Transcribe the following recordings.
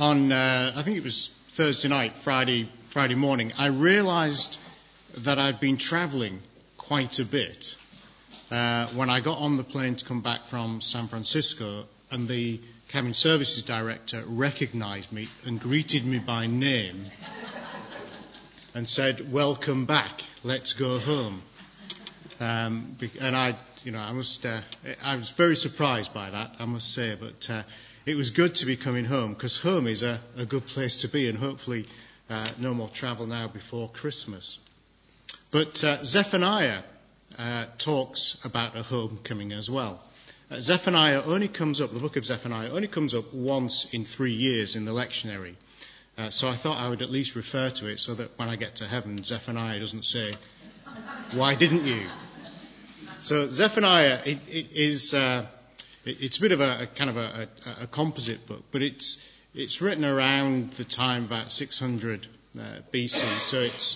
on, I think it was Thursday night, Friday morning, I realised that I'd been travelling quite a bit when I got on the plane to come back from San Francisco, and the cabin services director recognised me and greeted me by name and said, "Welcome back, let's go home." And I was very surprised by that, I must say, but it was good to be coming home, because home is a good place to be, and hopefully no more travel now before Christmas. But Zephaniah talks about a homecoming as well. Zephaniah only comes up, the book of Zephaniah only comes up once in 3 years in the lectionary. So I thought I would at least refer to it so that when I get to heaven, Zephaniah doesn't say, "Why didn't you?" So Zephaniah, it's a bit of a kind of a composite book, but it's written around the time about 600 BC. So it's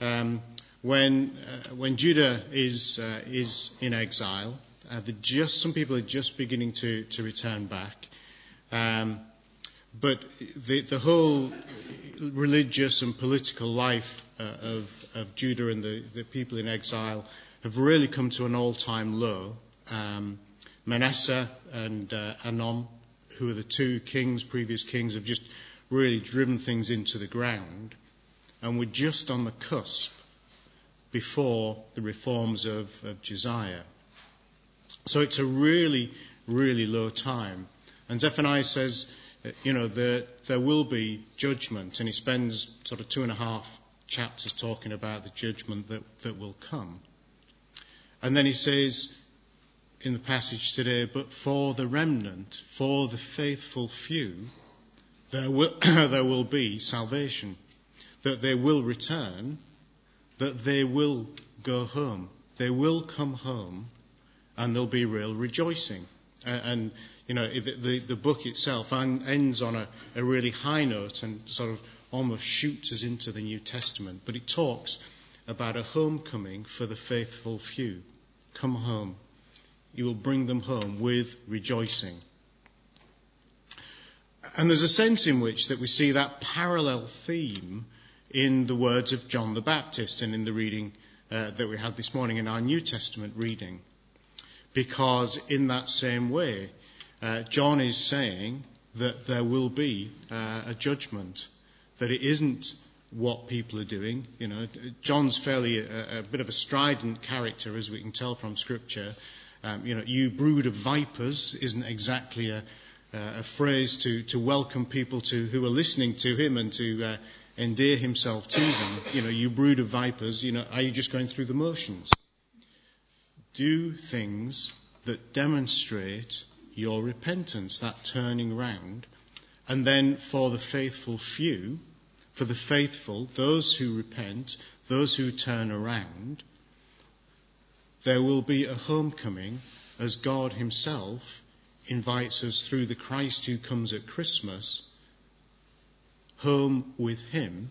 when Judah is in exile. Some people are just beginning to return back. But the whole religious and political life of Judah and the people in exile have really come to an all-time low. Manasseh and Anom, who are the two previous kings, have just really driven things into the ground. And we're just on the cusp before the reforms of Josiah. So it's a really, really low time. And Zephaniah says, there will be judgment, and he spends sort of 2.5 chapters talking about the judgment that will come. And then he says in the passage today, "But for the remnant, for the faithful few, there will be salvation, that they will return, that they will go home, they will come home, and there'll be real rejoicing." And the book itself ends on a really high note and sort of almost shoots us into the New Testament. But it talks about a homecoming for the faithful few. Come home. You will bring them home with rejoicing. And there's a sense in which that we see that parallel theme in the words of John the Baptist and in the reading that we had this morning in our New Testament reading. Because in that same way, John is saying that there will be a judgment, that it isn't what people are doing. John's fairly a bit of a strident character, as we can tell from Scripture. "You brood of vipers" isn't exactly a phrase to welcome people who are listening to him and to endear himself to them. "You brood of vipers, are you just going through the motions?" Do things that demonstrate your repentance, that turning round. And then for the faithful few, for the faithful, those who repent, those who turn around, there will be a homecoming as God himself invites us through the Christ who comes at Christmas, home with him.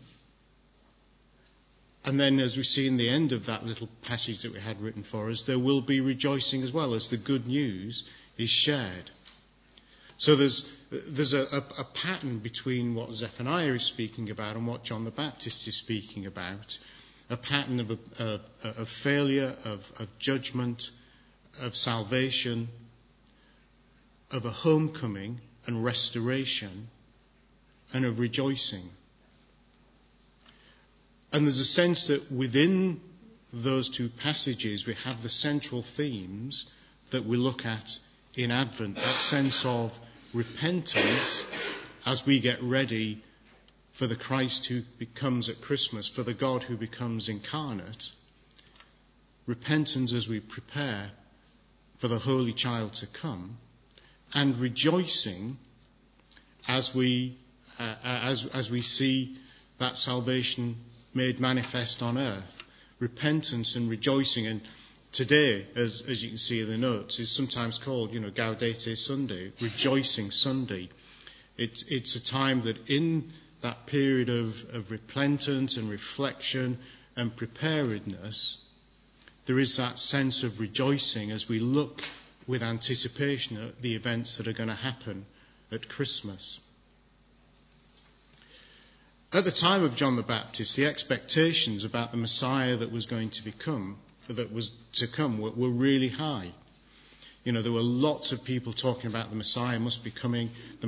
And then, as we see in the end of that little passage that we had written for us, there will be rejoicing as well as the good news is shared. So there's a pattern between what Zephaniah is speaking about and what John the Baptist is speaking about. A pattern of failure, of judgment, of salvation, of a homecoming and restoration, and of rejoicing. And there's a sense that within those two passages we have the central themes that we look at in Advent, that sense of repentance as we get ready for the Christ who becomes at Christmas, for the God who becomes incarnate. Repentance as we prepare for the Holy Child to come, and rejoicing as we see that salvation made manifest on earth. Repentance and rejoicing. And today, as you can see in the notes, is sometimes called, Gaudete Sunday, Rejoicing Sunday. It's a time that in that period of repentance and reflection and preparedness, there is that sense of rejoicing as we look with anticipation at the events that are going to happen at Christmas. At the time of John the Baptist, the expectations about the Messiah that was to come were really high. There were lots of people talking about the Messiah must be coming,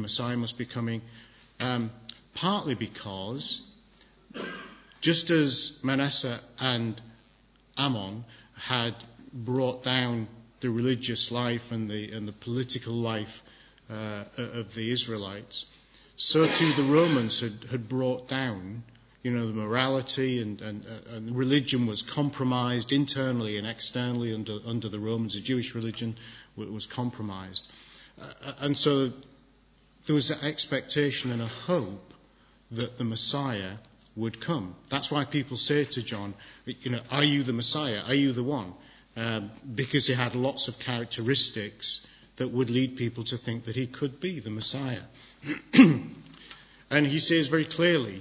partly because just as Manasseh and Ammon had brought down the religious life and the political life of the Israelites, so too the Romans had brought down, the morality and religion was compromised internally and externally under the Romans. The Jewish religion was compromised. And so there was an expectation and a hope that the Messiah would come. That's why people say to John, are you the Messiah? Are you the one? Because he had lots of characteristics that would lead people to think that he could be the Messiah. And he says very clearly,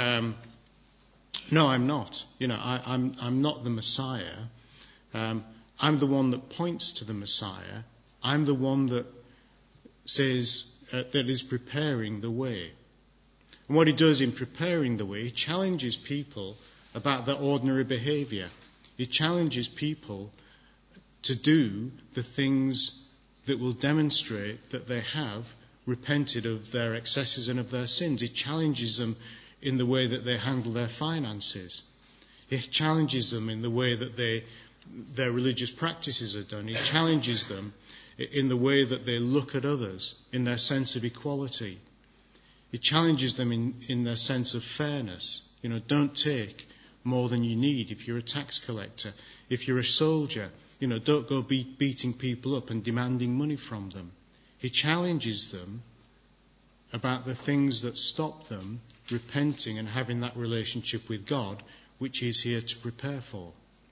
no, I'm not. I'm not the Messiah. I'm the one that points to the Messiah. I'm the one that says, that is preparing the way. And what he does in preparing the way, he challenges people about their ordinary behaviour. He challenges people to do the things that will demonstrate that they have repented of their excesses and of their sins. He challenges them in the way that they handle their finances. He challenges them in the way that their religious practices are done. He challenges them in the way that they look at others, in their sense of equality. He challenges them in their sense of fairness. Don't take more than you need if you're a tax collector. If you're a soldier, don't go beating people up and demanding money from them. He challenges them about the things that stop them repenting and having that relationship with God, which he's here to prepare for.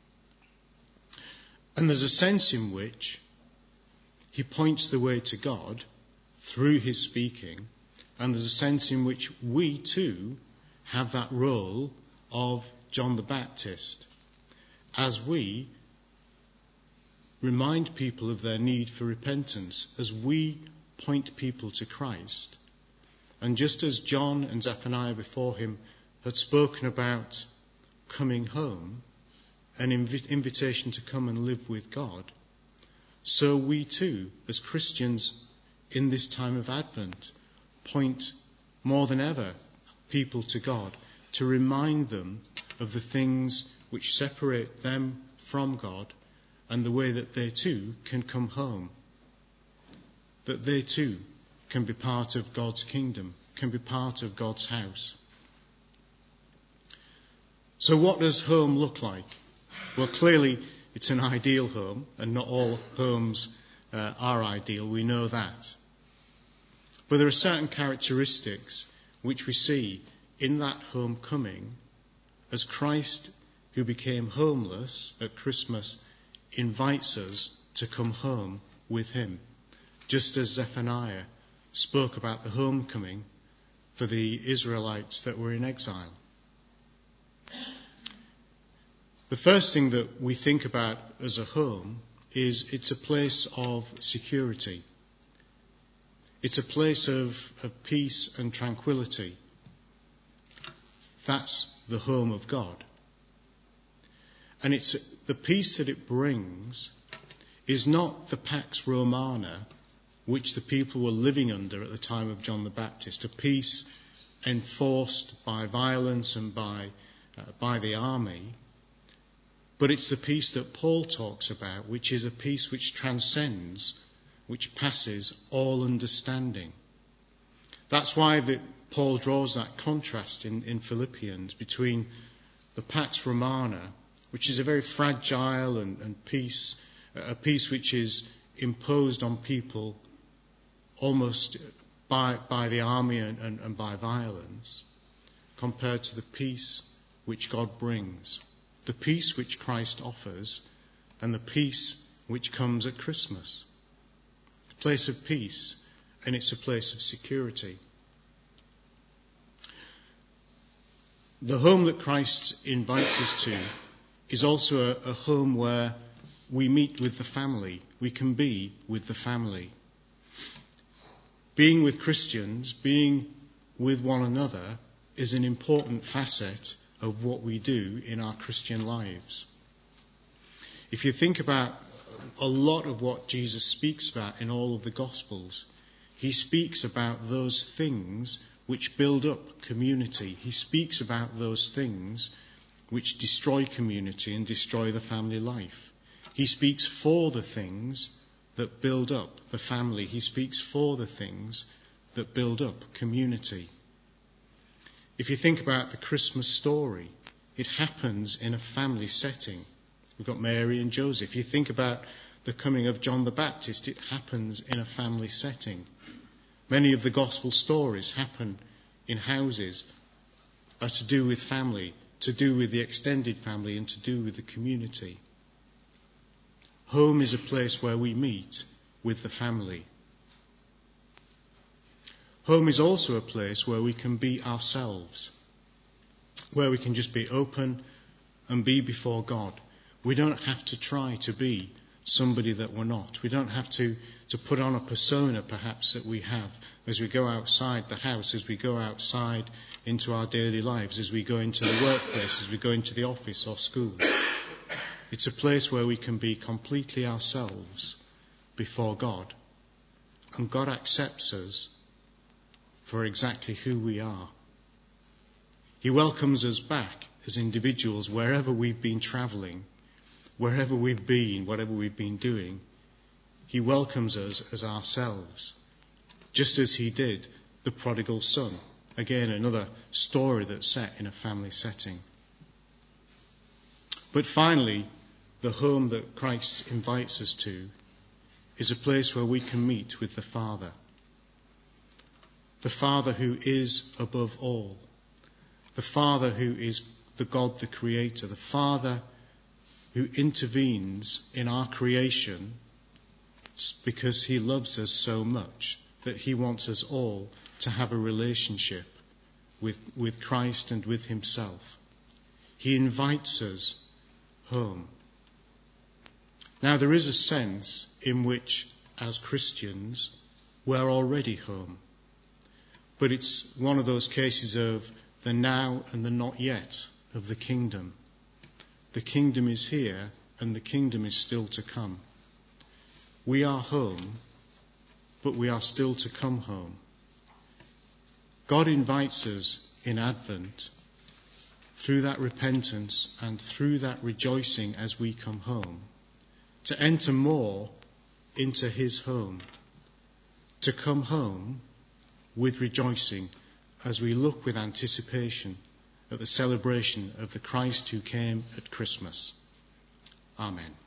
And there's a sense in which he points the way to God through his speaking, and there's a sense in which we too have that role of John the Baptist, as we remind people of their need for repentance, as we point people to Christ. And just as John and Zephaniah before him had spoken about coming home, an invitation to come and live with God, so we too, as Christians in this time of Advent, point more than ever people to God, to remind them of the things which separate them from God and the way that they too can come home, that they too can be part of God's kingdom, can be part of God's house. So what does home look like? Well, clearly it's an ideal home, and not all homes are ideal, we know that. But there are certain characteristics which we see in that homecoming as Christ, who became homeless at Christmas, invites us to come home with him, just as Zephaniah spoke about the homecoming for the Israelites that were in exile. The first thing that we think about as a home is it's a place of security. It's a place of peace and tranquility. That's the home of God. And it's the peace that it brings is not the Pax Romana which the people were living under at the time of John the Baptist, a peace enforced by violence and by the army. But it's the peace that Paul talks about, which is a peace which transcends, which passes all understanding. That's why Paul draws that contrast in Philippians between the Pax Romana, which is a very fragile and peace, a peace which is imposed on people almost by the army and by violence, compared to the peace which God brings, the peace which Christ offers, and the peace which comes at Christmas. A place of peace, and it's a place of security. The home that Christ invites us to is also a home where we meet with the family. We can be with the family. Being with Christians, being with one another, is an important facet of what we do in our Christian lives. If you think about a lot of what Jesus speaks about in all of the Gospels, he speaks about those things which build up community. He speaks about those things which destroy community and destroy the family life. He speaks for the things that build up the family. He speaks for the things that build up community. If you think about the Christmas story, it happens in a family setting. We've got Mary and Joseph. You think about the coming of John the Baptist, it happens in a family setting. Many of the gospel stories happen in houses, are to do with family, to do with the extended family, and to do with the community. Home is a place where we meet with the family. Home is also a place where we can be ourselves, where we can just be open and be before God. We don't have to try to be somebody that we're not. We don't have to put on a persona perhaps that we have as we go outside the house, as we go outside into our daily lives, as we go into the workplace, as we go into the office or school. It's a place where we can be completely ourselves before God, and God accepts us for exactly who we are. He welcomes us back as individuals wherever we've been travelling, wherever we've been, whatever we've been doing. He welcomes us as ourselves, just as he did the prodigal son. Again, another story that's set in a family setting. But finally, the home that Christ invites us to is a place where we can meet with the Father. The Father who is above all. The Father who is the God, the Creator. The Father who intervenes in our creation because he loves us so much that he wants us all to have a relationship with Christ and with himself. He invites us home. Now, there is a sense in which, as Christians, we're already home. But it's one of those cases of the now and the not yet of the kingdom. The kingdom is here and the kingdom is still to come. We are home, but we are still to come home. God invites us in Advent, through that repentance and through that rejoicing as we come home, to enter more into his home, to come home with rejoicing as we look with anticipation at the celebration of the Christ who came at Christmas. Amen.